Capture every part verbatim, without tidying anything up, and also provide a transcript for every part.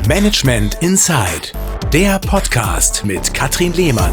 Management Inside, der Podcast mit Katrin Lehmann.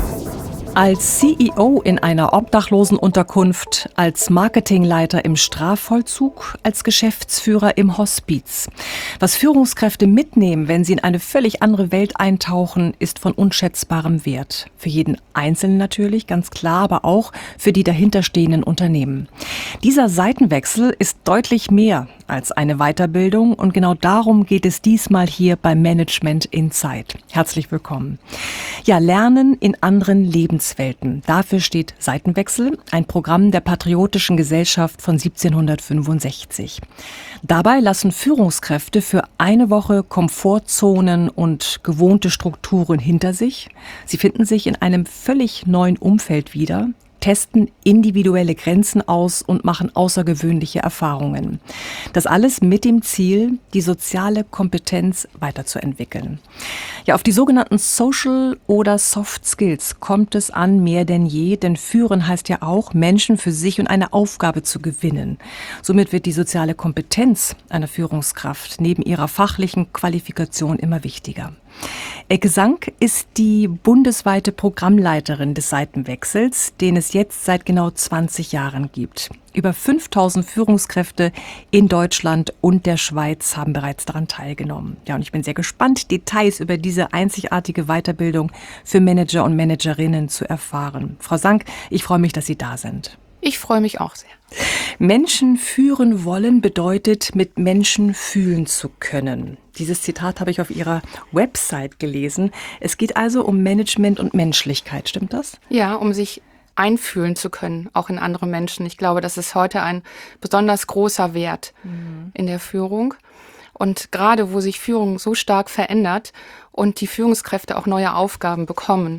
Als C E O in einer Obdachlosenunterkunft, als Marketingleiter im Strafvollzug, als Geschäftsführer im Hospiz. Was Führungskräfte mitnehmen, wenn sie in eine völlig andere Welt eintauchen, ist von unschätzbarem Wert. Für jeden Einzelnen natürlich, ganz klar, aber auch für die dahinterstehenden Unternehmen. Dieser Seitenwechsel ist deutlich mehr als eine Weiterbildung und genau darum geht es diesmal hier bei Management Inside. Herzlich willkommen. Ja, Lernen in anderen Lebenswelten. Dafür steht Seitenwechsel, ein Programm der Patriotischen Gesellschaft von siebzehnhundertfünfundsechzig. Dabei lassen Führungskräfte für eine Woche Komfortzonen und gewohnte Strukturen hinter sich. Sie finden sich in einem völlig neuen Umfeld wieder, testen individuelle Grenzen aus und machen außergewöhnliche Erfahrungen. Das alles mit dem Ziel, die soziale Kompetenz weiterzuentwickeln. Ja, auf die sogenannten Social oder Soft Skills kommt es an mehr denn je, denn führen heißt ja auch, Menschen für sich und eine Aufgabe zu gewinnen. Somit wird die soziale Kompetenz einer Führungskraft neben ihrer fachlichen Qualifikation immer wichtiger. Elke Sank ist die bundesweite Programmleiterin des Seitenwechsels, den es jetzt seit genau zwanzig Jahren gibt. Über fünftausend Führungskräfte in Deutschland und der Schweiz haben bereits daran teilgenommen. Ja, und ich bin sehr gespannt, Details über diese einzigartige Weiterbildung für Manager und Managerinnen zu erfahren. Frau Sank, ich freue mich, dass Sie da sind. Ich freue mich auch sehr. Menschen führen wollen bedeutet, mit Menschen fühlen zu können. Dieses Zitat habe ich auf Ihrer Website gelesen. Es geht also um Management und Menschlichkeit, stimmt das? Ja, um sich einfühlen zu können, auch in andere Menschen. Ich glaube, das ist heute ein besonders großer Wert mhm. in der Führung. Und gerade wo sich Führung so stark verändert und die Führungskräfte auch neue Aufgaben bekommen,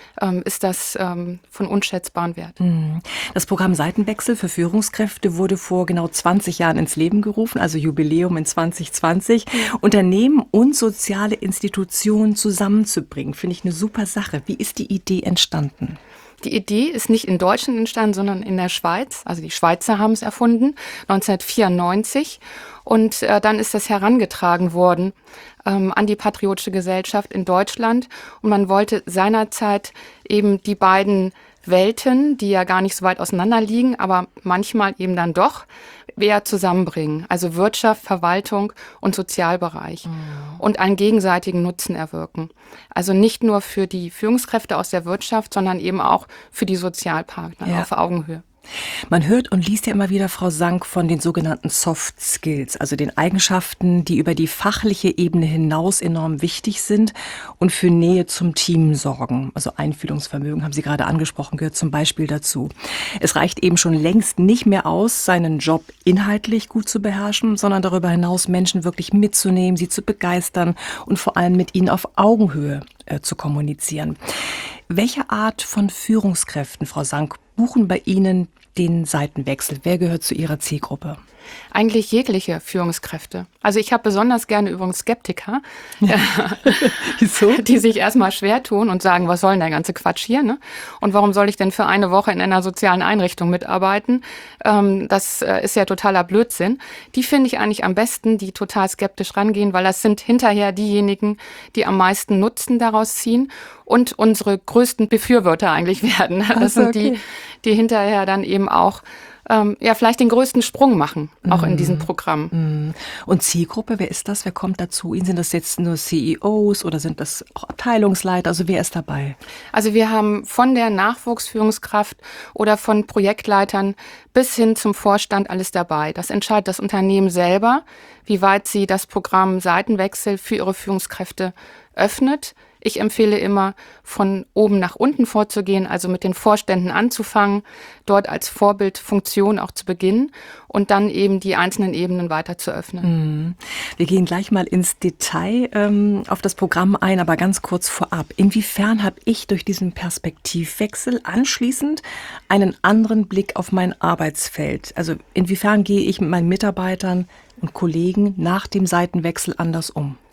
ist das ähm, von unschätzbarem Wert. Das Programm Seitenwechsel für Führungskräfte wurde vor genau zwanzig Jahren ins Leben gerufen, also Jubiläum in zwanzig zwanzig. Unternehmen und soziale Institutionen zusammenzubringen, finde ich eine super Sache. Wie ist die Idee entstanden? Die Idee ist nicht in Deutschland entstanden, sondern in der Schweiz. Also die Schweizer haben es erfunden, neunzehnhundertvierundneunzig. Und äh, dann ist das herangetragen worden ähm, an die Patriotische Gesellschaft in Deutschland. Und man wollte seinerzeit eben die beiden Welten, die ja gar nicht so weit auseinander liegen, aber manchmal eben dann doch, eher zusammenbringen. Also Wirtschaft, Verwaltung und Sozialbereich. Mhm. Und einen gegenseitigen Nutzen erwirken. Also nicht nur für die Führungskräfte aus der Wirtschaft, sondern eben auch für die Sozialpartner ja. auf Augenhöhe. Man hört und liest ja immer wieder, Frau Sank, von den sogenannten Soft Skills, also den Eigenschaften, die über die fachliche Ebene hinaus enorm wichtig sind und für Nähe zum Team sorgen. Also Einfühlungsvermögen, haben Sie gerade angesprochen, gehört zum Beispiel dazu. Es reicht eben schon längst nicht mehr aus, seinen Job inhaltlich gut zu beherrschen, sondern darüber hinaus Menschen wirklich mitzunehmen, sie zu begeistern und vor allem mit ihnen auf Augenhöhe äh, zu kommunizieren. Welche Art von Führungskräften, Frau Sank, buchen bei Ihnen den Seitenwechsel? Wer gehört zu Ihrer Zielgruppe? Eigentlich jegliche Führungskräfte. Also ich habe besonders gerne übrigens Skeptiker, ja. Wieso? Die sich erstmal schwer tun und sagen, was soll denn der ganze Quatsch hier? Ne? Und warum soll ich denn für eine Woche in einer sozialen Einrichtung mitarbeiten? Ähm, das äh, ist ja totaler Blödsinn. Die finde ich eigentlich am besten, die total skeptisch rangehen, weil das sind hinterher diejenigen, die am meisten Nutzen daraus ziehen und unsere größten Befürworter eigentlich werden. Das also, sind die, okay. die hinterher dann eben auch Ähm, ja, vielleicht den größten Sprung machen, auch mm. in diesem Programm. Mm. Und Zielgruppe, wer ist das? Wer kommt dazu? Sind das jetzt nur C E Os oder sind das auch Abteilungsleiter? Also wer ist dabei? Also wir haben von der Nachwuchsführungskraft oder von Projektleitern bis hin zum Vorstand alles dabei. Das entscheidet das Unternehmen selber, wie weit sie das Programm Seitenwechsel für ihre Führungskräfte öffnet. Ich empfehle immer, von oben nach unten vorzugehen, also mit den Vorständen anzufangen, dort als Vorbildfunktion auch zu beginnen und dann eben die einzelnen Ebenen weiter zu öffnen. Wir gehen gleich mal ins Detail ähm, auf das Programm ein, aber ganz kurz vorab. Inwiefern habe ich durch diesen Perspektivwechsel anschließend einen anderen Blick auf mein Arbeitsfeld? Also inwiefern gehe ich mit meinen Mitarbeitern und Kollegen nach dem Seitenwechsel anders um?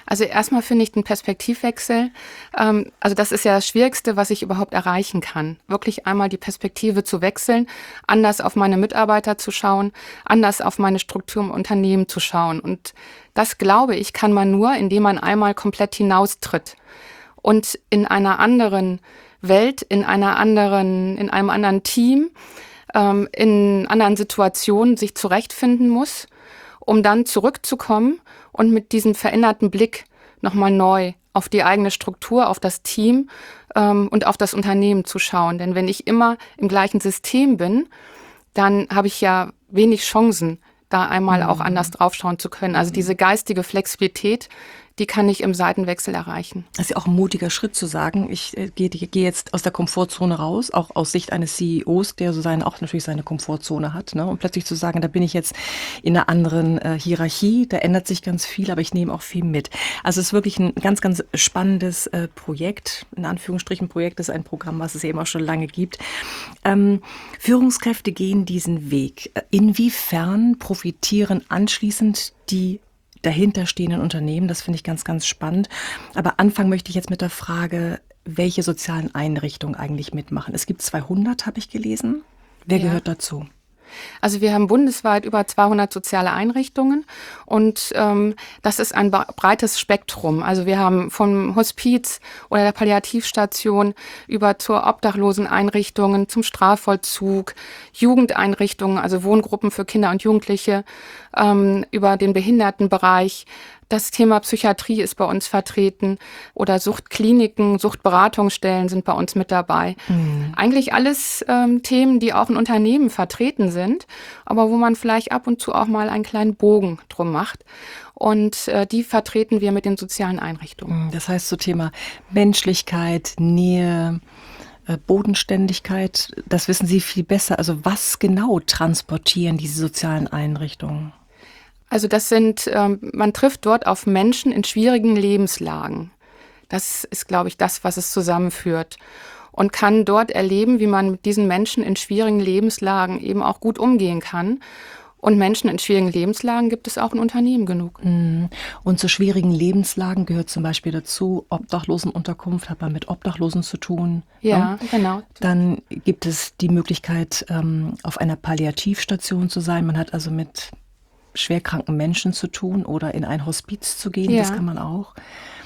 Also erstmal finde ich den Perspektivwechsel, ähm, also das ist ja das Schwierigste, was ich überhaupt erreichen kann. Wirklich einmal die Perspektive zu wechseln, anders auf meine Mitarbeiter zu schauen, anders auf meine Struktur im Unternehmen zu schauen. Und das, glaube ich, kann man nur, indem man einmal komplett hinaustritt und in einer anderen Welt, in einer anderen, in einem anderen Team, ähm, in anderen Situationen sich zurechtfinden muss, um dann zurückzukommen und mit diesem veränderten Blick nochmal neu auf die eigene Struktur, auf das Team ähm, und auf das Unternehmen zu schauen. Denn wenn ich immer im gleichen System bin, dann habe ich ja wenig Chancen, da einmal mhm. auch anders draufschauen zu können. Also diese geistige Flexibilität, die kann ich im Seitenwechsel erreichen. Das ist ja auch ein mutiger Schritt zu sagen, ich äh, gehe geh jetzt aus der Komfortzone raus, auch aus Sicht eines C E Os, der so seine, auch natürlich seine Komfortzone hat. Ne? Und plötzlich zu sagen, da bin ich jetzt in einer anderen äh, Hierarchie, da ändert sich ganz viel, aber ich nehme auch viel mit. Also es ist wirklich ein ganz, ganz spannendes äh, Projekt, in Anführungsstrichen Projekt, das ist ein Programm, was es eben auch schon lange gibt. Ähm, Führungskräfte gehen diesen Weg. Inwiefern profitieren anschließend die dahinterstehenden Unternehmen? Das finde ich ganz, ganz spannend. Aber anfangen möchte ich jetzt mit der Frage, welche sozialen Einrichtungen eigentlich mitmachen. Es gibt zweihundert, habe ich gelesen. Wer ja. gehört dazu? Also wir haben bundesweit über zweihundert soziale Einrichtungen und ähm, das ist ein breites Spektrum. Also wir haben vom Hospiz oder der Palliativstation über zur Obdachloseneinrichtungen, zum Strafvollzug, Jugendeinrichtungen, also Wohngruppen für Kinder und Jugendliche, ähm, über den Behindertenbereich. Das Thema Psychiatrie ist bei uns vertreten oder Suchtkliniken, Suchtberatungsstellen sind bei uns mit dabei. Mhm. Eigentlich alles ähm, Themen, die auch in Unternehmen vertreten sind, aber wo man vielleicht ab und zu auch mal einen kleinen Bogen drum macht. Und äh, die vertreten wir mit den sozialen Einrichtungen. Das heißt, so Thema Menschlichkeit, Nähe, äh, Bodenständigkeit, das wissen Sie viel besser. Also was genau transportieren diese sozialen Einrichtungen? Also das sind, ähm, man trifft dort auf Menschen in schwierigen Lebenslagen. Das ist, glaube ich, das, was es zusammenführt. Und kann dort erleben, wie man mit diesen Menschen in schwierigen Lebenslagen eben auch gut umgehen kann. Und Menschen in schwierigen Lebenslagen gibt es auch in Unternehmen genug. Und zu schwierigen Lebenslagen gehört zum Beispiel dazu, Obdachlosenunterkunft, hat man mit Obdachlosen zu tun. Ja, ja? genau. Dann gibt es die Möglichkeit, auf einer Palliativstation zu sein. Man hat also mit schwerkranken Menschen zu tun oder in ein Hospiz zu gehen, ja. Das kann man auch.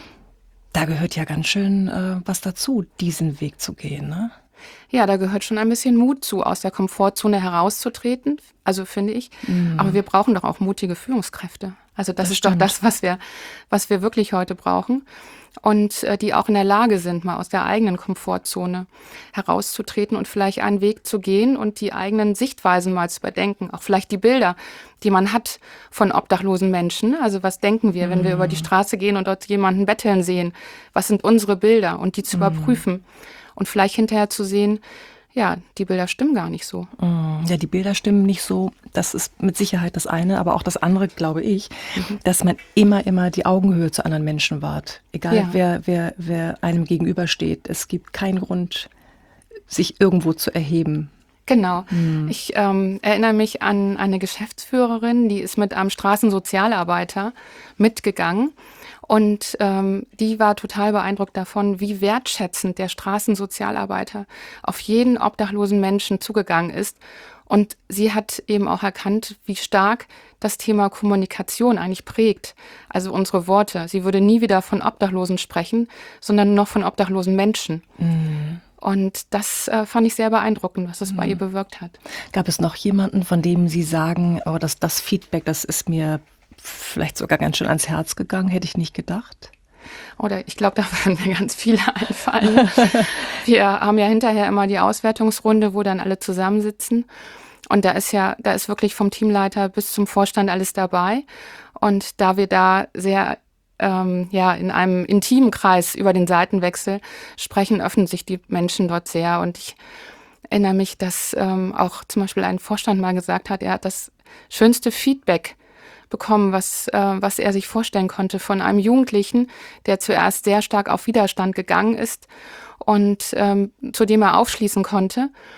Da gehört ja ganz schön äh, was dazu, diesen Weg zu gehen, ne? Ja, da gehört schon ein bisschen Mut zu, aus der Komfortzone herauszutreten, also finde ich. Mhm. Aber wir brauchen doch auch mutige Führungskräfte. Also das, das ist stimmt. doch das, was wir, was wir wirklich heute brauchen. Und äh, die auch in der Lage sind, mal aus der eigenen Komfortzone herauszutreten und vielleicht einen Weg zu gehen und die eigenen Sichtweisen mal zu überdenken. Auch vielleicht die Bilder, die man hat von obdachlosen Menschen. Also was denken wir, mhm. wenn wir über die Straße gehen und dort jemanden betteln sehen? Was sind unsere Bilder? Und die zu mhm. überprüfen. Und vielleicht hinterher zu sehen, ja, die Bilder stimmen gar nicht so. Ja, die Bilder stimmen nicht so. Das ist mit Sicherheit das eine, aber auch das andere, glaube ich, mhm. dass man immer, immer die Augenhöhe zu anderen Menschen wahrt. Egal, ja. wer, wer, wer einem gegenübersteht. Es gibt keinen Grund, sich irgendwo zu erheben. Genau. Mhm. Ich ähm, erinnere mich an eine Geschäftsführerin, die ist mit einem Straßensozialarbeiter mitgegangen. Und ähm, die war total beeindruckt davon, wie wertschätzend der Straßensozialarbeiter auf jeden obdachlosen Menschen zugegangen ist. Und sie hat eben auch erkannt, wie stark das Thema Kommunikation eigentlich prägt. Also unsere Worte. Sie würde nie wieder von Obdachlosen sprechen, sondern nur noch von obdachlosen Menschen. Mhm. Und das äh, fand ich sehr beeindruckend, was das mhm. bei ihr bewirkt hat. Gab es noch jemanden, von dem Sie sagen, oh, das, das Feedback, das ist mir vielleicht sogar ganz schön ans Herz gegangen, hätte ich nicht gedacht? Oder ich glaube, da werden mir ganz viele einfallen. Wir haben ja hinterher immer die Auswertungsrunde, wo dann alle zusammensitzen. Und da ist ja, da ist wirklich vom Teamleiter bis zum Vorstand alles dabei. Und da wir da sehr ähm, ja in einem intimen Kreis über den Seitenwechsel sprechen, öffnen sich die Menschen dort sehr. Und ich erinnere mich, dass ähm, auch zum Beispiel ein Vorstand mal gesagt hat, er hat das schönste Feedback bekommen, was, äh, was er sich vorstellen konnte von einem Jugendlichen, der zuerst sehr stark auf Widerstand gegangen ist und ähm, zu dem er aufschließen konnte.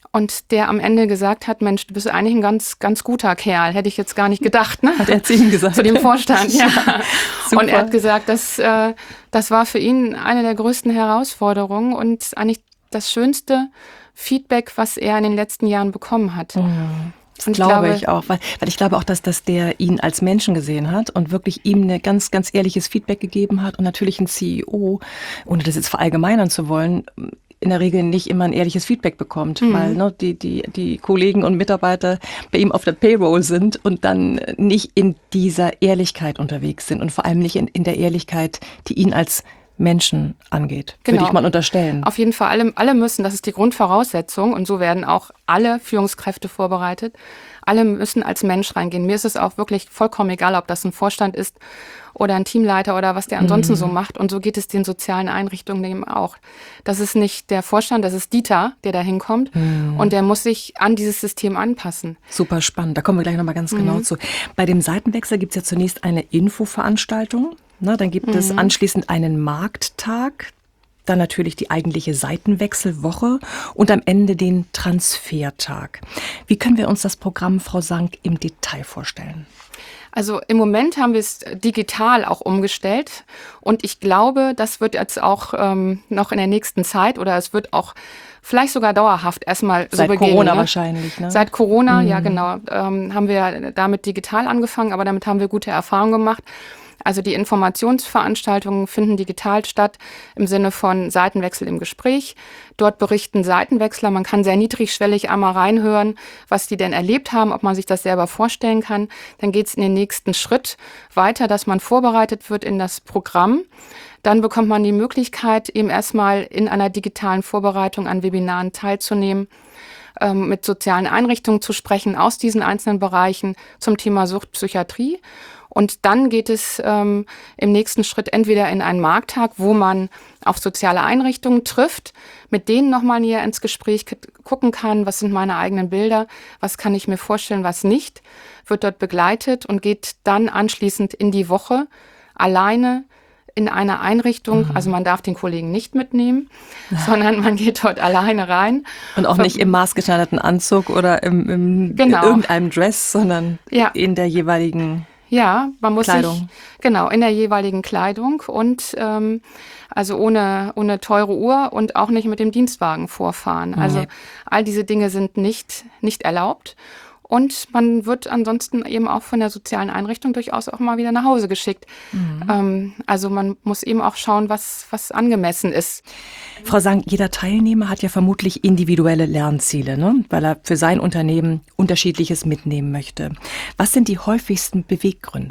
Und der am Ende gesagt hat, Mensch, du bist eigentlich ein ganz, ganz guter Kerl. Hätte ich jetzt gar nicht gedacht. Ne? Hat er zu ihm gesagt? Zu dem Vorstand, ja. Super. Und er hat gesagt, dass, äh, das war für ihn eine der größten Herausforderungen und eigentlich das schönste Feedback, was er in den letzten Jahren bekommen hat. Mhm. Das Und ich glaube, glaube ich auch, weil, weil ich glaube auch, dass, dass der ihn als Menschen gesehen hat und wirklich ihm eine ganz, ganz ehrliches Feedback gegeben hat und natürlich ein C E O, ohne das jetzt verallgemeinern zu wollen, in der Regel nicht immer ein ehrliches Feedback bekommt, mhm. weil ne, die, die, die Kollegen und Mitarbeiter bei ihm auf der Payroll sind und dann nicht in dieser Ehrlichkeit unterwegs sind und vor allem nicht in, in der Ehrlichkeit, die ihn als Menschen angeht, genau. würde ich mal unterstellen. Auf jeden Fall, alle, alle müssen, das ist die Grundvoraussetzung und so werden auch alle Führungskräfte vorbereitet. Alle müssen als Mensch reingehen. Mir ist es auch wirklich vollkommen egal, ob das ein Vorstand ist oder ein Teamleiter oder was der ansonsten mhm. so macht. Und so geht es den sozialen Einrichtungen eben auch. Das ist nicht der Vorstand, das ist Dieter, der da hinkommt mhm. und der muss sich an dieses System anpassen. Super spannend, da kommen wir gleich nochmal ganz mhm. genau zu. Bei dem Seitenwechsel gibt es ja zunächst eine Infoveranstaltung. Na, dann gibt mhm. es anschließend einen Markttag, dann natürlich die eigentliche Seitenwechselwoche und am Ende den Transfertag. Wie können wir uns das Programm, Frau Sank, im Detail vorstellen? Also im Moment haben wir es digital auch umgestellt und ich glaube, das wird jetzt auch ähm, noch in der nächsten Zeit oder es wird auch vielleicht sogar dauerhaft erstmal so Seit beginnen. Corona ne? wahrscheinlich, ne? Seit Corona, mhm. ja genau, ähm, haben wir damit digital angefangen, aber damit haben wir gute Erfahrungen gemacht. Also die Informationsveranstaltungen finden digital statt im Sinne von Seitenwechsel im Gespräch. Dort berichten Seitenwechsler, man kann sehr niedrigschwellig einmal reinhören, was die denn erlebt haben, ob man sich das selber vorstellen kann. Dann geht es in den nächsten Schritt weiter, dass man vorbereitet wird in das Programm. Dann bekommt man die Möglichkeit, eben erstmal in einer digitalen Vorbereitung an Webinaren teilzunehmen, ähm, mit sozialen Einrichtungen zu sprechen aus diesen einzelnen Bereichen zum Thema Suchtpsychiatrie. Und dann geht es ähm, im nächsten Schritt entweder in einen Markttag, wo man auf soziale Einrichtungen trifft, mit denen nochmal näher ins Gespräch k- gucken kann, was sind meine eigenen Bilder, was kann ich mir vorstellen, was nicht, wird dort begleitet und geht dann anschließend in die Woche alleine in eine Einrichtung, mhm. also man darf den Kollegen nicht mitnehmen, ja. sondern man geht dort alleine rein. Und auch nicht im maßgeschneiderten Anzug oder im, im genau. in irgendeinem Dress, sondern ja. in der jeweiligen Ja, man muss Kleidung. sich, genau, in der jeweiligen Kleidung und ähm, also ohne, ohne teure Uhr und auch nicht mit dem Dienstwagen vorfahren. Also nee. all diese Dinge sind nicht, nicht erlaubt. Und man wird ansonsten eben auch von der sozialen Einrichtung durchaus auch mal wieder nach Hause geschickt. Mhm. Ähm, also man muss eben auch schauen, was, was angemessen ist. Frau Sank, jeder Teilnehmer hat ja vermutlich individuelle Lernziele, ne? Weil er für sein Unternehmen Unterschiedliches mitnehmen möchte. Was sind die häufigsten Beweggründe?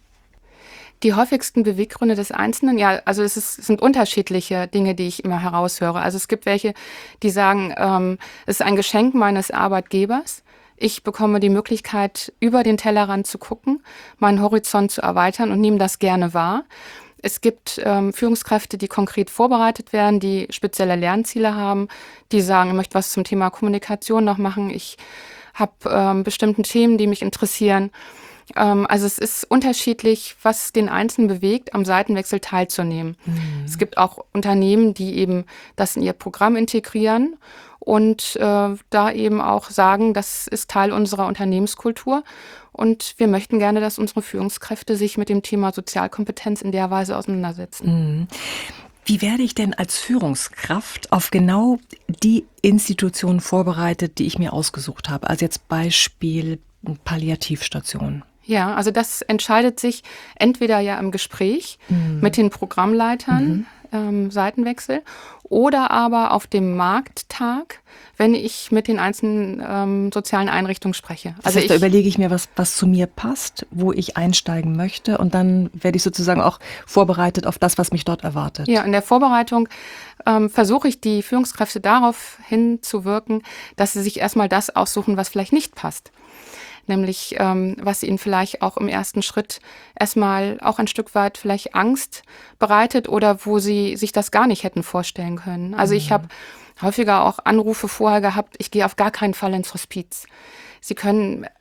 Die häufigsten Beweggründe des Einzelnen, ja, also es, ist, es sind unterschiedliche Dinge, die ich immer heraushöre. Also es gibt welche, die sagen, ähm, es ist ein Geschenk meines Arbeitgebers. Ich bekomme die Möglichkeit, über den Tellerrand zu gucken, meinen Horizont zu erweitern und nehme das gerne wahr. Es gibt ähm, Führungskräfte, die konkret vorbereitet werden, die spezielle Lernziele haben, die sagen, ich möchte was zum Thema Kommunikation noch machen. Ich habe ähm, bestimmte Themen, die mich interessieren. Ähm, also es ist unterschiedlich, was den Einzelnen bewegt, am Seitenwechsel teilzunehmen. Mhm. Es gibt auch Unternehmen, die eben das in ihr Programm integrieren und äh, da eben auch sagen, das ist Teil unserer Unternehmenskultur und wir möchten gerne, dass unsere Führungskräfte sich mit dem Thema Sozialkompetenz in der Weise auseinandersetzen. Mhm. Wie werde ich denn als Führungskraft auf genau die Institutionen vorbereitet, die ich mir ausgesucht habe? Also jetzt Beispiel Palliativstation. Ja, also das entscheidet sich entweder ja im Gespräch mhm. mit den Programmleitern, mhm. ähm, Seitenwechsel, oder aber auf dem Markttag, wenn ich mit den einzelnen ähm, sozialen Einrichtungen spreche. Also das heißt, ich, da überlege ich mir, was, was zu mir passt, wo ich einsteigen möchte und dann werde ich sozusagen auch vorbereitet auf das, was mich dort erwartet. Ja, in der Vorbereitung ähm, versuche ich die Führungskräfte darauf hinzuwirken, dass sie sich erstmal das aussuchen, was vielleicht nicht passt. Nämlich, ähm, was ihnen vielleicht auch im ersten Schritt erstmal auch ein Stück weit vielleicht Angst bereitet oder wo sie sich das gar nicht hätten vorstellen können. Also mhm. ich habe häufiger auch Anrufe vorher gehabt, ich gehe auf gar keinen Fall ins Hospiz. Sie können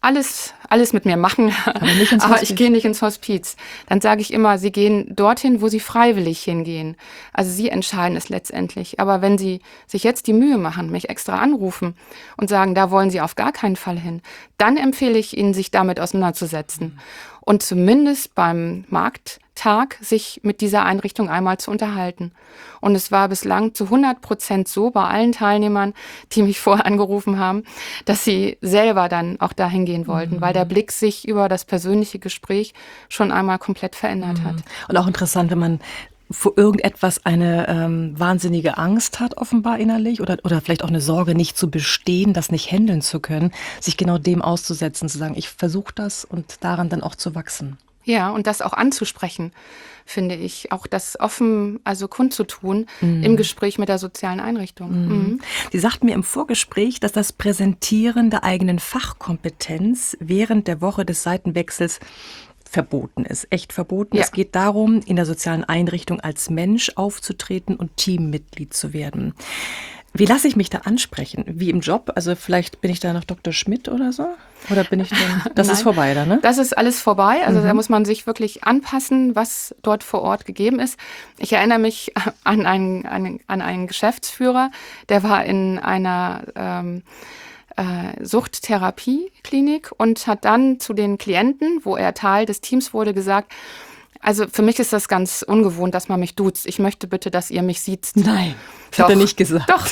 alles, alles mit mir machen, aber, nicht ins aber Hospiz. ich gehe nicht ins Hospiz. Dann sage ich immer, Sie gehen dorthin, wo Sie freiwillig hingehen. Also Sie entscheiden es letztendlich. Aber wenn Sie sich jetzt die Mühe machen, mich extra anrufen und sagen, da wollen Sie auf gar keinen Fall hin, dann empfehle ich Ihnen, sich damit auseinanderzusetzen. Und zumindest beim Markttag sich mit dieser Einrichtung einmal zu unterhalten. Und es war bislang zu hundert Prozent so bei allen Teilnehmern, die mich vorher angerufen haben, dass sie selber dann auch dahin gehen wollten, mhm. weil der Blick sich über das persönliche Gespräch schon einmal komplett verändert mhm. hat. Und auch interessant, wenn man vor irgendetwas eine ähm, wahnsinnige Angst hat, offenbar innerlich, oder, oder vielleicht auch eine Sorge, nicht zu bestehen, das nicht handeln zu können, sich genau dem auszusetzen, zu sagen, ich versuche das und daran dann auch zu wachsen. Ja, und das auch anzusprechen, finde ich. Auch das offen, also kundzutun mm. im Gespräch mit der sozialen Einrichtung. Mm. Mm. Sie sagten mir im Vorgespräch, dass das Präsentieren der eigenen Fachkompetenz während der Woche des Seitenwechsels verboten ist, echt verboten. Ja. Es geht darum, in der sozialen Einrichtung als Mensch aufzutreten und Teammitglied zu werden. Wie lasse ich mich da ansprechen? Wie im Job? Also vielleicht bin ich da noch Doktor Schmidt oder so? Oder bin ich dann, das ist vorbei da, ne? Das ist alles vorbei. Also mhm. da muss man sich wirklich anpassen, was dort vor Ort gegeben ist. Ich erinnere mich an einen, an, an einen Geschäftsführer, der war in einer ähm, Äh, Suchttherapie-Klinik und hat dann zu den Klienten, wo er Teil des Teams wurde, gesagt, also für mich ist das ganz ungewohnt, dass man mich duzt. Ich möchte bitte, dass ihr mich siezt. Nein, das hat er nicht gesagt. Doch.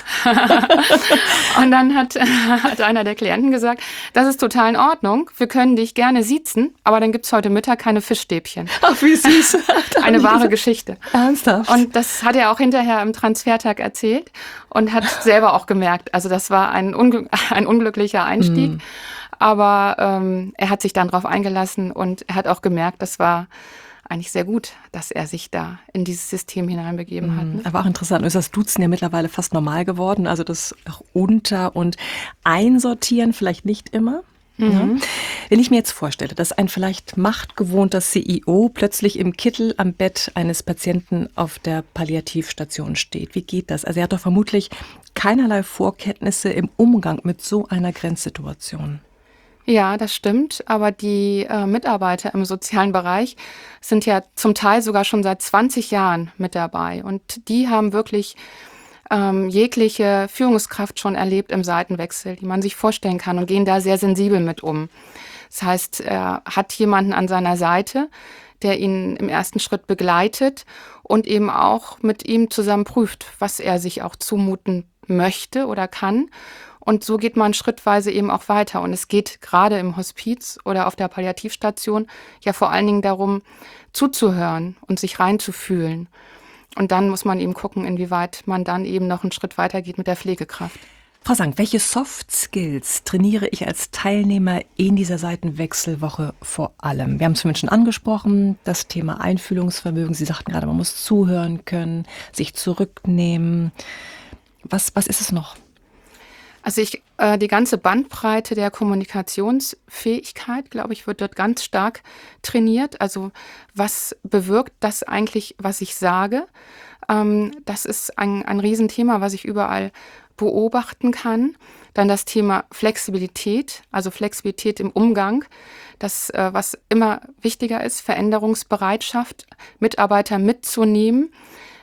Und dann hat, hat einer der Klienten gesagt, das ist total in Ordnung, wir können dich gerne siezen, aber dann gibt's heute Mittag keine Fischstäbchen. Ach, wie süß. Eine wahre Geschichte. Ernsthaft? Und das hat er auch hinterher im Transfertag erzählt und hat selber auch gemerkt, also das war ein, ungl- ein unglücklicher Einstieg, mm. aber ähm, er hat sich dann drauf eingelassen und er hat auch gemerkt, das war eigentlich sehr gut, dass er sich da in dieses System hineinbegeben hat. Ne? Aber auch interessant, ist das Duzen ja mittlerweile fast normal geworden, also das Unter- und Einsortieren vielleicht nicht immer. Mhm. Ja. Wenn ich mir jetzt vorstelle, dass ein vielleicht machtgewohnter C E O plötzlich im Kittel am Bett eines Patienten auf der Palliativstation steht, wie geht das? Also er hat doch vermutlich keinerlei Vorkenntnisse im Umgang mit so einer Grenzsituation. Ja, das stimmt. Aber die äh, Mitarbeiter im sozialen Bereich sind ja zum Teil sogar schon seit zwanzig Jahren mit dabei. Und die haben wirklich ähm, jegliche Führungskraft schon erlebt im Seitenwechsel, die man sich vorstellen kann und gehen da sehr sensibel mit um. Das heißt, er hat jemanden an seiner Seite, der ihn im ersten Schritt begleitet und eben auch mit ihm zusammen prüft, was er sich auch zumuten möchte oder kann. Und so geht man schrittweise eben auch weiter. Und es geht gerade im Hospiz oder auf der Palliativstation ja vor allen Dingen darum, zuzuhören und sich reinzufühlen. Und dann muss man eben gucken, inwieweit man dann eben noch einen Schritt weiter geht mit der Pflegekraft. Frau Sank, welche Soft Skills trainiere ich als Teilnehmer in dieser Seitenwechselwoche vor allem? Wir haben es vorhin schon angesprochen, das Thema Einfühlungsvermögen. Sie sagten gerade, man muss zuhören können, sich zurücknehmen. Was, was ist es noch? Also ich, äh, die ganze Bandbreite der Kommunikationsfähigkeit, glaube ich, wird dort ganz stark trainiert. Also was bewirkt das eigentlich, was ich sage? Ähm, das ist ein, ein Riesenthema, was ich überall beobachten kann. Dann das Thema Flexibilität, also Flexibilität im Umgang. Das, äh, was immer wichtiger ist, Veränderungsbereitschaft, Mitarbeiter mitzunehmen.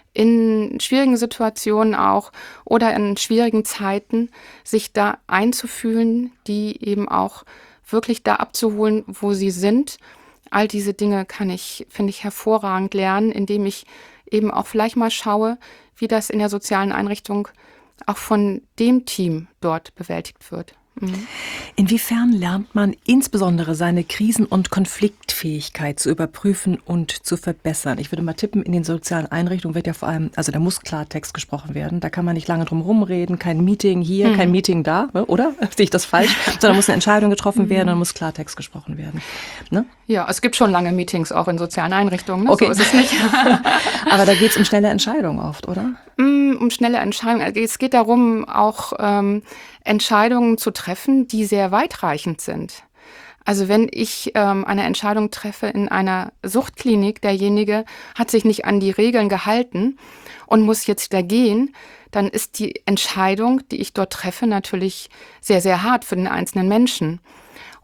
In schwierigen Situationen auch oder in schwierigen Zeiten sich da einzufühlen, die eben auch wirklich da abzuholen, wo sie sind. All diese Dinge kann ich, finde ich, hervorragend lernen, indem ich eben auch vielleicht mal schaue, wie das in der sozialen Einrichtung auch von dem Team dort bewältigt wird. Mhm. Inwiefern lernt man insbesondere seine Krisen- und Konfliktfähigkeit zu überprüfen und zu verbessern? Ich würde mal tippen, in den sozialen Einrichtungen wird ja vor allem, also da muss Klartext gesprochen werden. Da kann man nicht lange drum rumreden, kein Meeting hier, mhm. kein Meeting da, oder? Sehe ich das falsch? Sondern muss eine Entscheidung getroffen werden und muss Klartext gesprochen werden. Ne? Ja, es gibt schon lange Meetings auch in sozialen Einrichtungen. Ne? Okay. So ist es nicht. Aber da geht es um schnelle Entscheidungen oft, oder? Um schnelle Entscheidungen. Es geht darum, auch ähm, Entscheidungen zu treffen, die sehr weitreichend sind. Also wenn ich ähm, eine Entscheidung treffe in einer Suchtklinik, derjenige hat sich nicht an die Regeln gehalten und muss jetzt da gehen, dann ist die Entscheidung, die ich dort treffe, natürlich sehr, sehr hart für den einzelnen Menschen.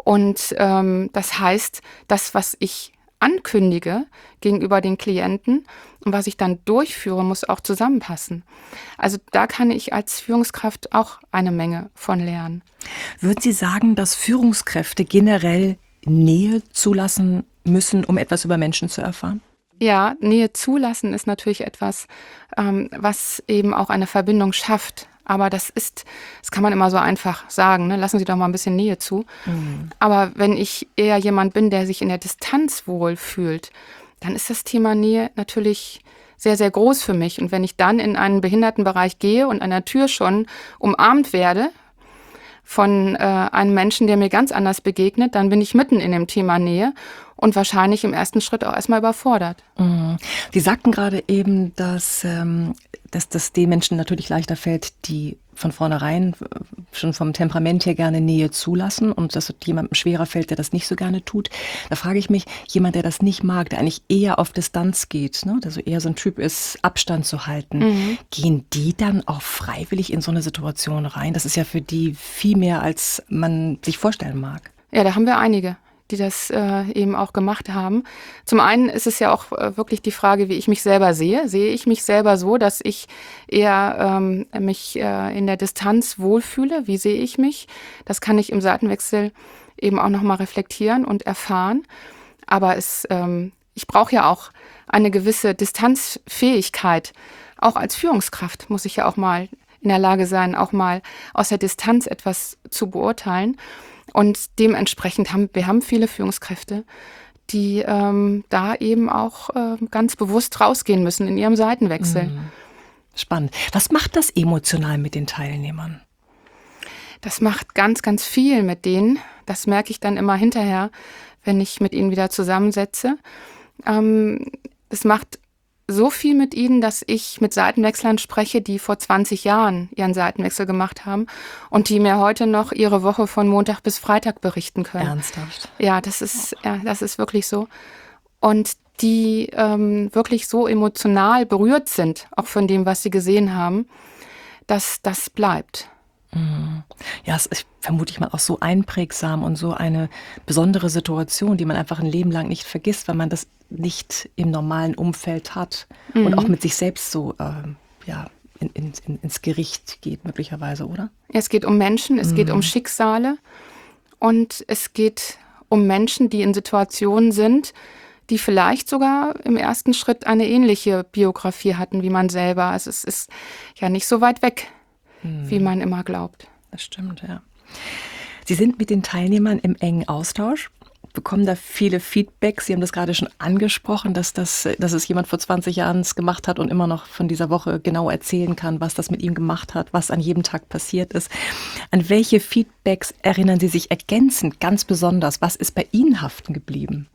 Und ähm, das heißt, das, was ich ankündige gegenüber den Klienten und was ich dann durchführe, muss auch zusammenpassen. Also da kann ich als Führungskraft auch eine Menge von lernen. Würden Sie sagen, dass Führungskräfte generell Nähe zulassen müssen, um etwas über Menschen zu erfahren? Ja, Nähe zulassen ist natürlich etwas, ähm, was eben auch eine Verbindung schafft. Aber das ist, das kann man immer so einfach sagen, ne? Lassen Sie doch mal ein bisschen Nähe zu. Mhm. Aber wenn ich eher jemand bin, der sich in der Distanz wohlfühlt, dann ist das Thema Nähe natürlich sehr, sehr groß für mich. Und wenn ich dann in einen Behindertenbereich gehe und an der Tür schon umarmt werde von äh, einem Menschen, der mir ganz anders begegnet, dann bin ich mitten in dem Thema Nähe und wahrscheinlich im ersten Schritt auch erstmal überfordert. Mhm. Sie sagten gerade eben, dass, ähm, dass das den Menschen natürlich leichter fällt, die von vornherein schon vom Temperament her gerne Nähe zulassen und dass es jemandem schwerer fällt, der das nicht so gerne tut. Da frage ich mich, jemand, der das nicht mag, der eigentlich eher auf Distanz geht, ne, der so eher so ein Typ ist, Abstand zu halten, mhm. gehen die dann auch freiwillig in so eine Situation rein? Das ist ja für die viel mehr, als man sich vorstellen mag. Ja, da haben wir einige, die das äh, eben auch gemacht haben. Zum einen ist es ja auch äh, wirklich die Frage, wie ich mich selber sehe. Sehe ich mich selber so, dass ich eher ähm, mich äh, in der Distanz wohlfühle? Wie sehe ich mich? Das kann ich im Seitenwechsel eben auch nochmal reflektieren und erfahren. Aber es, ähm, ich brauche ja auch eine gewisse Distanzfähigkeit. Auch als Führungskraft muss ich ja auch mal in der Lage sein, auch mal aus der Distanz etwas zu beurteilen. Und dementsprechend haben wir haben viele Führungskräfte, die ähm, da eben auch äh, ganz bewusst rausgehen müssen in ihrem Seitenwechsel. Spannend. Was macht das emotional mit den Teilnehmern? Das macht ganz, ganz viel mit denen. Das merke ich dann immer hinterher, wenn ich mit ihnen wieder zusammensetze. Ähm, es macht so viel mit ihnen, dass ich mit Seitenwechslern spreche, die vor zwanzig Jahren ihren Seitenwechsel gemacht haben und die mir heute noch ihre Woche von Montag bis Freitag berichten können. Ernsthaft? Ja, das ist, ja, das ist wirklich so. Und die ähm, wirklich so emotional berührt sind, auch von dem, was sie gesehen haben, dass das bleibt. Ja, es ist, vermute ich mal, auch so einprägsam und so eine besondere Situation, die man einfach ein Leben lang nicht vergisst, weil man das nicht im normalen Umfeld hat mhm. und auch mit sich selbst so ähm, ja, in, in, in, ins Gericht geht, möglicherweise, oder? Es geht um Menschen, es mhm. geht um Schicksale und es geht um Menschen, die in Situationen sind, die vielleicht sogar im ersten Schritt eine ähnliche Biografie hatten wie man selber. Also es ist ja nicht so weit weg, wie man immer glaubt. Das stimmt, ja. Sie sind mit den Teilnehmern im engen Austausch, bekommen da viele Feedbacks. Sie haben das gerade schon angesprochen, dass, das, dass es jemand vor zwanzig Jahren gemacht hat und immer noch von dieser Woche genau erzählen kann, was das mit ihm gemacht hat, was an jedem Tag passiert ist. An welche Feedbacks erinnern Sie sich ergänzend ganz besonders? Was ist bei Ihnen haften geblieben?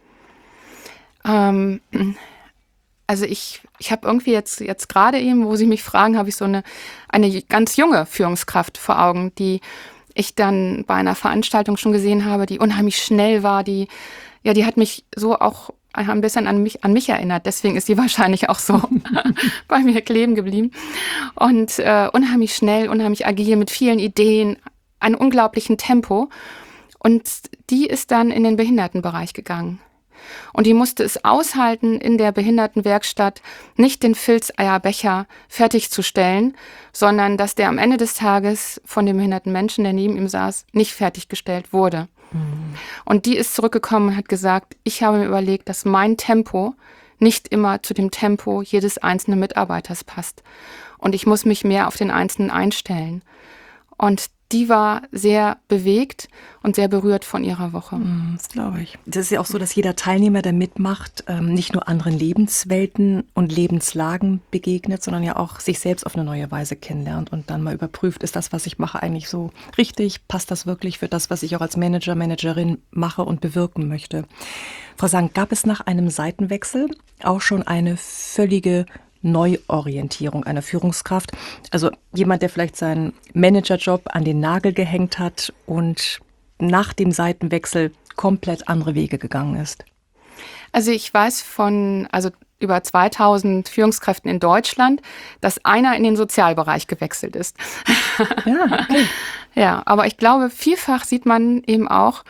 Ähm... Also ich, ich habe irgendwie jetzt, jetzt gerade eben, wo Sie mich fragen, habe ich so eine, eine ganz junge Führungskraft vor Augen, die ich dann bei einer Veranstaltung schon gesehen habe, die unheimlich schnell war, die, ja, die hat mich so auch ein bisschen an mich, an mich erinnert. Deswegen ist sie wahrscheinlich auch so bei mir kleben geblieben. Und äh, unheimlich schnell, unheimlich agil, mit vielen Ideen, einem unglaublichen Tempo. Und die ist dann in den Behindertenbereich gegangen. Und die musste es aushalten, in der Behindertenwerkstatt nicht den Filzeierbecher fertigzustellen, sondern dass der am Ende des Tages von dem behinderten Menschen, der neben ihm saß, nicht fertiggestellt wurde. Mhm. Und die ist zurückgekommen und hat gesagt, ich habe mir überlegt, dass mein Tempo nicht immer zu dem Tempo jedes einzelnen Mitarbeiters passt. Und ich muss mich mehr auf den Einzelnen einstellen. Und die war sehr bewegt und sehr berührt von ihrer Woche. Das glaube ich. Das ist ja auch so, dass jeder Teilnehmer, der mitmacht, nicht nur anderen Lebenswelten und Lebenslagen begegnet, sondern ja auch sich selbst auf eine neue Weise kennenlernt und dann mal überprüft, ist das, was ich mache, eigentlich so richtig? Passt das wirklich für das, was ich auch als Manager, Managerin mache und bewirken möchte? Frau Sang, gab es nach einem Seitenwechsel auch schon eine völlige Neuorientierung einer Führungskraft? Also jemand, der vielleicht seinen Managerjob an den Nagel gehängt hat und nach dem Seitenwechsel komplett andere Wege gegangen ist. Also ich weiß von also über zweitausend Führungskräften in Deutschland, dass einer in den Sozialbereich gewechselt ist. Ja, okay. Ja, aber ich glaube, vielfach sieht man eben auch,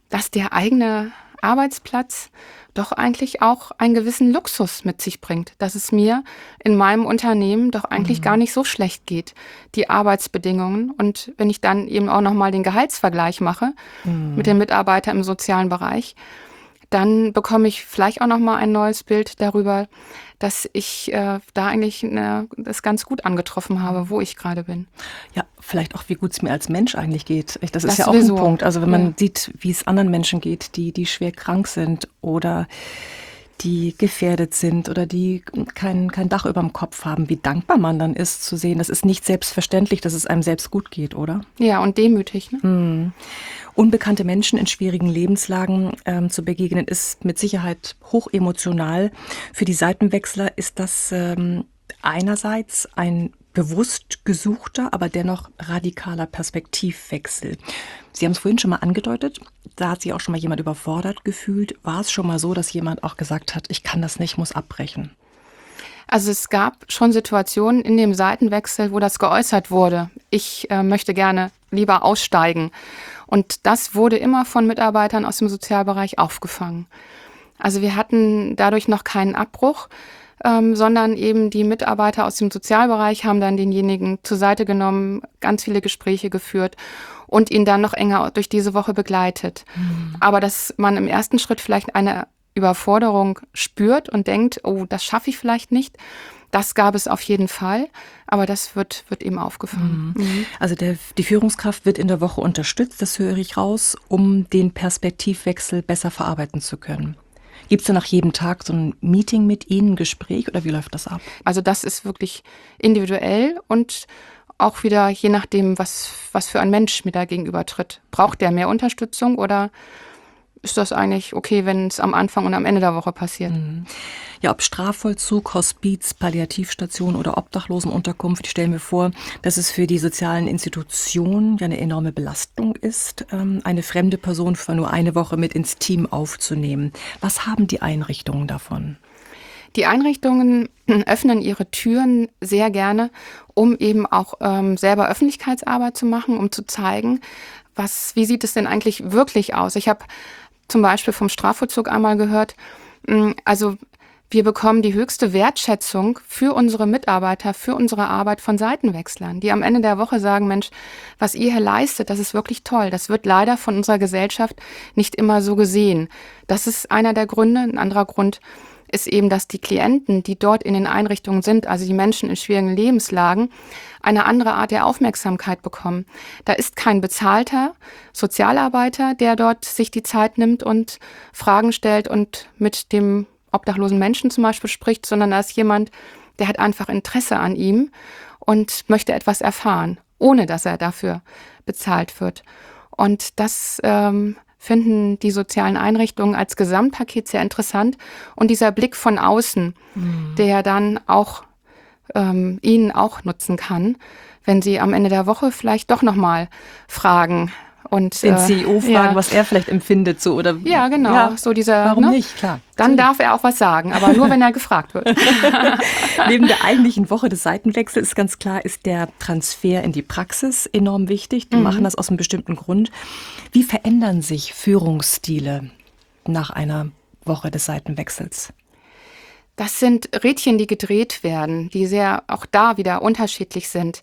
dass der eigene Arbeitsplatz doch eigentlich auch einen gewissen Luxus mit sich bringt, dass es mir in meinem Unternehmen doch eigentlich mhm. gar nicht so schlecht geht, die Arbeitsbedingungen. Und wenn ich dann eben auch nochmal den Gehaltsvergleich mache mhm. mit den Mitarbeitern im sozialen Bereich, dann bekomme ich vielleicht auch nochmal ein neues Bild darüber, dass ich äh, da eigentlich äh, das ganz gut angetroffen habe, wo ich gerade bin. Ja, vielleicht auch, wie gut es mir als Mensch eigentlich geht. Das, das ist ja sowieso. auch ein Punkt. Also wenn man ja. sieht, wie es anderen Menschen geht, die, die schwer krank sind oder die gefährdet sind oder die kein, kein Dach über dem Kopf haben, wie dankbar man dann ist, zu sehen, das ist nicht selbstverständlich, dass es einem selbst gut geht, oder? Ja, und demütig. Ne? Mhm. Unbekannte Menschen in schwierigen Lebenslagen ähm, zu begegnen, ist mit Sicherheit hochemotional. Für die Seitenwechsler ist das ähm, einerseits ein bewusst gesuchter, aber dennoch radikaler Perspektivwechsel. Sie haben es vorhin schon mal angedeutet, da hat sich auch schon mal jemand überfordert gefühlt. War es schon mal so, dass jemand auch gesagt hat, ich kann das nicht, muss abbrechen? Also es gab schon Situationen in dem Seitenwechsel, wo das geäußert wurde. Ich äh, möchte gerne lieber aussteigen. Und das wurde immer von Mitarbeitern aus dem Sozialbereich aufgefangen. Also wir hatten dadurch noch keinen Abbruch, ähm, sondern eben die Mitarbeiter aus dem Sozialbereich haben dann denjenigen zur Seite genommen, ganz viele Gespräche geführt und ihn dann noch enger durch diese Woche begleitet. Mhm. Aber dass man im ersten Schritt vielleicht eine Überforderung spürt und denkt, oh, das schaffe ich vielleicht nicht. Das gab es auf jeden Fall, aber das wird, wird eben aufgefangen. Mhm. Mhm. Also der, die Führungskraft wird in der Woche unterstützt, das höre ich raus, um den Perspektivwechsel besser verarbeiten zu können. Gibt es da nach jedem Tag so ein Meeting mit Ihnen, ein Gespräch oder wie läuft das ab? Also das ist wirklich individuell und auch wieder je nachdem, was, was für ein Mensch mir da gegenüber tritt. Braucht der mehr Unterstützung oder ist das eigentlich okay, wenn es am Anfang und am Ende der Woche passiert? Ja, ob Strafvollzug, Hospiz, Palliativstation oder Obdachlosenunterkunft, ich stelle mir vor, dass es für die sozialen Institutionen ja eine enorme Belastung ist, eine fremde Person für nur eine Woche mit ins Team aufzunehmen. Was haben die Einrichtungen davon? Die Einrichtungen öffnen ihre Türen sehr gerne, um eben auch ähm, selber Öffentlichkeitsarbeit zu machen, um zu zeigen, was, wie sieht es denn eigentlich wirklich aus? Ich habe zum Beispiel vom Strafvollzug einmal gehört, also wir bekommen die höchste Wertschätzung für unsere Mitarbeiter, für unsere Arbeit von Seitenwechslern, die am Ende der Woche sagen, Mensch, was ihr hier leistet, das ist wirklich toll. Das wird leider von unserer Gesellschaft nicht immer so gesehen. Das ist einer der Gründe. Ein anderer Grund ist eben, dass die Klienten, die dort in den Einrichtungen sind, also die Menschen in schwierigen Lebenslagen, eine andere Art der Aufmerksamkeit bekommen. Da ist kein bezahlter Sozialarbeiter, der dort sich die Zeit nimmt und Fragen stellt und mit dem obdachlosen Menschen zum Beispiel spricht, sondern da ist jemand, der hat einfach Interesse an ihm und möchte etwas erfahren, ohne dass er dafür bezahlt wird. Und das ähm, finden die sozialen Einrichtungen als Gesamtpaket sehr interessant. Und dieser Blick von außen, mhm. der dann auch ähm, Ihnen auch nutzen kann, wenn Sie am Ende der Woche vielleicht doch nochmal fragen. Und, den C E O äh, fragen, ja. was er vielleicht empfindet. So, oder, ja, genau. Ja, so dieser, warum ne? nicht? Klar. Dann darf er auch was sagen, aber nur, wenn er gefragt wird. Neben der eigentlichen Woche des Seitenwechsels ist ganz klar, ist der Transfer in die Praxis enorm wichtig. Die mhm. machen das aus einem bestimmten Grund. Wie verändern sich Führungsstile nach einer Woche des Seitenwechsels? Das sind Rädchen, die gedreht werden, die sehr auch da wieder unterschiedlich sind.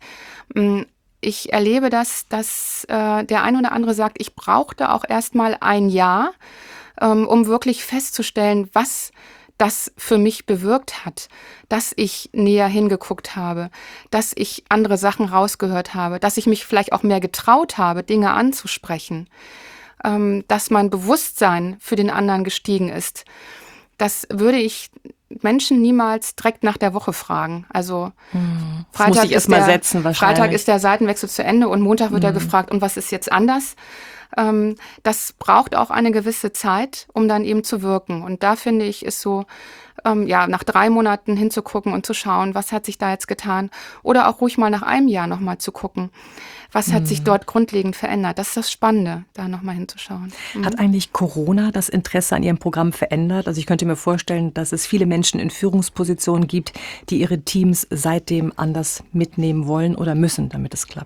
Ich erlebe das, dass äh, der ein oder andere sagt, ich brauchte auch erstmal ein Jahr, ähm, um wirklich festzustellen, was das für mich bewirkt hat, dass ich näher hingeguckt habe, dass ich andere Sachen rausgehört habe, dass ich mich vielleicht auch mehr getraut habe, Dinge anzusprechen, ähm, dass mein Bewusstsein für den anderen gestiegen ist. Das würde ich Menschen niemals direkt nach der Woche fragen. Also hm. Freitag, muss ich erst mal der, setzen, wahrscheinlich. Freitag ist der Seitenwechsel zu Ende und Montag wird hm. er gefragt, und was ist jetzt anders? Ähm, das braucht auch eine gewisse Zeit, um dann eben zu wirken. Und da finde ich, ist so, ähm, ja, nach drei Monaten hinzugucken und zu schauen, was hat sich da jetzt getan? Oder auch ruhig mal nach einem Jahr nochmal zu gucken. Was hat mhm. sich dort grundlegend verändert? Das ist das Spannende, da nochmal hinzuschauen. Mhm. Hat eigentlich Corona das Interesse an Ihrem Programm verändert? Also ich könnte mir vorstellen, dass es viele Menschen in Führungspositionen gibt, die ihre Teams seitdem anders mitnehmen wollen oder müssen, damit es klappt.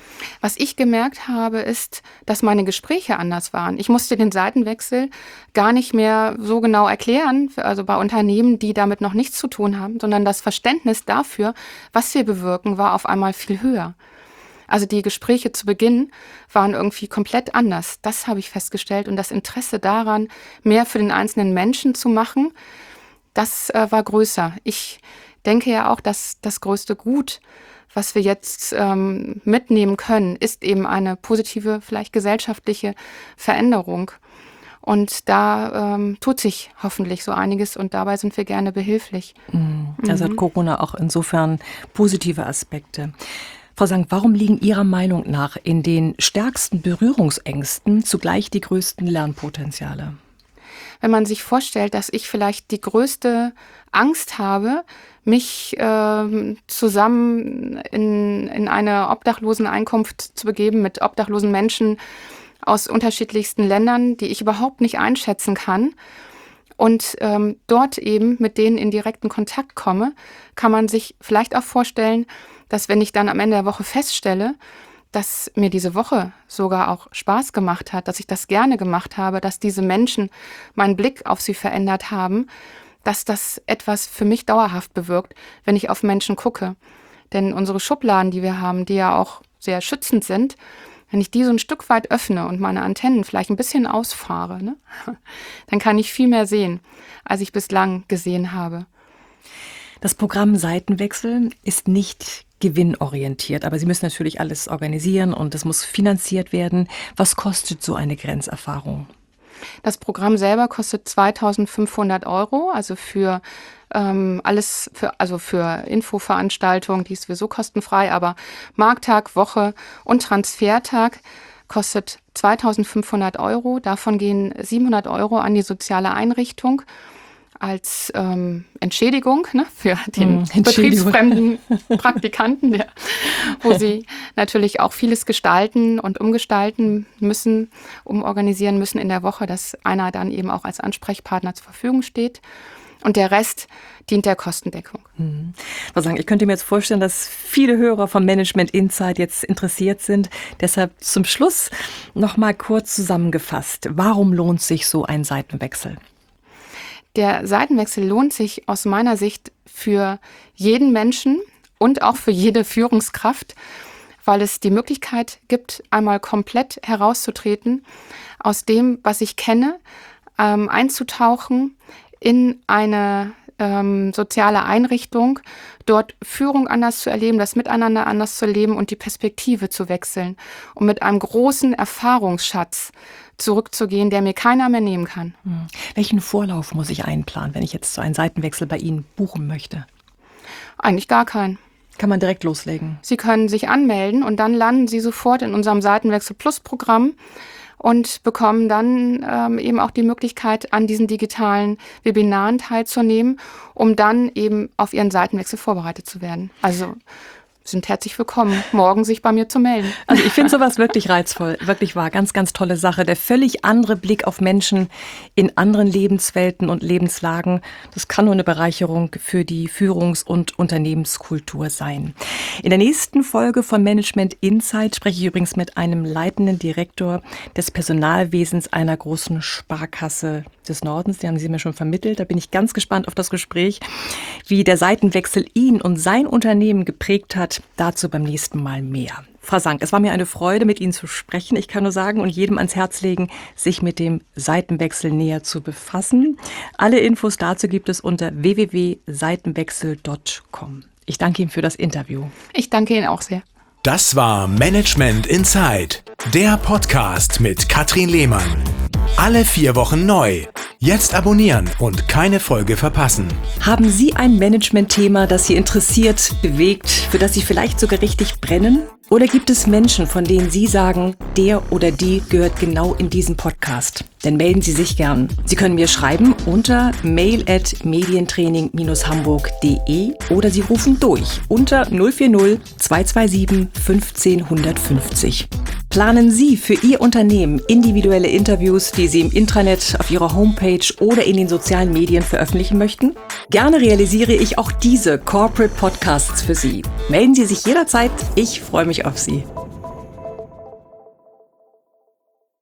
Was ich gemerkt habe, ist, dass meine Gespräche anders waren. Ich musste den Seitenwechsel gar nicht mehr so genau erklären, also bei Unternehmen, die damit noch nichts zu tun haben, sondern das Verständnis dafür, was wir bewirken, war auf einmal viel höher. Also die Gespräche zu Beginn waren irgendwie komplett anders. Das habe ich festgestellt. Und das Interesse daran, mehr für den einzelnen Menschen zu machen, das äh, war größer. Ich denke ja auch, dass das größte Gut, was wir jetzt ähm, mitnehmen können, ist eben eine positive, vielleicht gesellschaftliche Veränderung. Und da ähm, tut sich hoffentlich so einiges und dabei sind wir gerne behilflich. Mhm. Also hat Corona auch insofern positive Aspekte. Frau Sank, warum liegen Ihrer Meinung nach in den stärksten Berührungsängsten zugleich die größten Lernpotenziale? Wenn man sich vorstellt, dass ich vielleicht die größte Angst habe, mich äh, zusammen in, in eine Obdachloseneinkunft zu begeben mit obdachlosen Menschen aus unterschiedlichsten Ländern, die ich überhaupt nicht einschätzen kann, und ähm, dort eben mit denen in direkten Kontakt komme, kann man sich vielleicht auch vorstellen, dass wenn ich dann am Ende der Woche feststelle, dass mir diese Woche sogar auch Spaß gemacht hat, dass ich das gerne gemacht habe, dass diese Menschen meinen Blick auf sie verändert haben, dass das etwas für mich dauerhaft bewirkt, wenn ich auf Menschen gucke. Denn unsere Schubladen, die wir haben, die ja auch sehr schützend sind, wenn ich die so ein Stück weit öffne und meine Antennen vielleicht ein bisschen ausfahre, ne, dann kann ich viel mehr sehen, als ich bislang gesehen habe. Das Programm Seitenwechsel ist nicht gewinnorientiert, aber Sie müssen natürlich alles organisieren und es muss finanziert werden. Was kostet so eine Grenzerfahrung? Das Programm selber kostet zweitausendfünfhundert Euro, also für ähm, alles, für, also für Infoveranstaltungen, die ist sowieso kostenfrei, aber Markttag, Woche und Transfertag kostet zweitausendfünfhundert Euro. Davon gehen siebenhundert Euro an die soziale Einrichtung als ähm, Entschädigung, ne, für den mm, betriebsfremden Praktikanten, der, wo sie natürlich auch vieles gestalten und umgestalten müssen, umorganisieren müssen in der Woche, dass einer dann eben auch als Ansprechpartner zur Verfügung steht. Und der Rest dient der Kostendeckung. Mhm. Was sagen, ich könnte mir jetzt vorstellen, dass viele Hörer vom Management Insight jetzt interessiert sind. Deshalb zum Schluss noch mal kurz zusammengefasst. Warum lohnt sich so ein Seitenwechsel? Der Seitenwechsel lohnt sich aus meiner Sicht für jeden Menschen und auch für jede Führungskraft, weil es die Möglichkeit gibt, einmal komplett herauszutreten aus dem, was ich kenne, ähm, einzutauchen in eine ähm, soziale Einrichtung, dort Führung anders zu erleben, das Miteinander anders zu erleben und die Perspektive zu wechseln, um mit einem großen Erfahrungsschatz zurückzugehen, der mir keiner mehr nehmen kann. Hm. Welchen Vorlauf muss ich einplanen, wenn ich jetzt so einen Seitenwechsel bei Ihnen buchen möchte? Eigentlich gar keinen. Kann man direkt loslegen? Sie können sich anmelden und dann landen Sie sofort in unserem Seitenwechsel Plus Programm und bekommen dann ähm, eben auch die Möglichkeit, an diesen digitalen Webinaren teilzunehmen, um dann eben auf Ihren Seitenwechsel vorbereitet zu werden. Also sind herzlich willkommen, morgen sich bei mir zu melden. Also ich finde sowas wirklich reizvoll, wirklich wahr, ganz, ganz tolle Sache. Der völlig andere Blick auf Menschen in anderen Lebenswelten und Lebenslagen, das kann nur eine Bereicherung für die Führungs- und Unternehmenskultur sein. In der nächsten Folge von Management Insight spreche ich übrigens mit einem leitenden Direktor des Personalwesens einer großen Sparkasse des Nordens. Die haben Sie mir schon vermittelt. Da bin ich ganz gespannt auf das Gespräch, wie der Seitenwechsel ihn und sein Unternehmen geprägt hat. Dazu beim nächsten Mal mehr. Frau Sank, es war mir eine Freude, mit Ihnen zu sprechen. Ich kann nur sagen und jedem ans Herz legen, sich mit dem Seitenwechsel näher zu befassen. Alle Infos dazu gibt es unter w w w punkt seitenwechsel punkt com. Ich danke Ihnen für das Interview. Ich danke Ihnen auch sehr. Das war Management Insight, der Podcast mit Katrin Lehmann. Alle vier Wochen neu. Jetzt abonnieren und keine Folge verpassen. Haben Sie ein Management-Thema, das Sie interessiert, bewegt, für das Sie vielleicht sogar richtig brennen? Oder gibt es Menschen, von denen Sie sagen, der oder die gehört genau in diesen Podcast? Dann melden Sie sich gern. Sie können mir schreiben unter mail at medientraining dash hamburg punkt de oder Sie rufen durch unter null vier null zwei zwei sieben fünfzehn hundertfünfzig. Planen Sie für Ihr Unternehmen individuelle Interviews, die Sie im Intranet, auf Ihrer Homepage oder in den sozialen Medien veröffentlichen möchten? Gerne realisiere ich auch diese Corporate Podcasts für Sie. Melden Sie sich jederzeit. Ich freue mich auf Sie.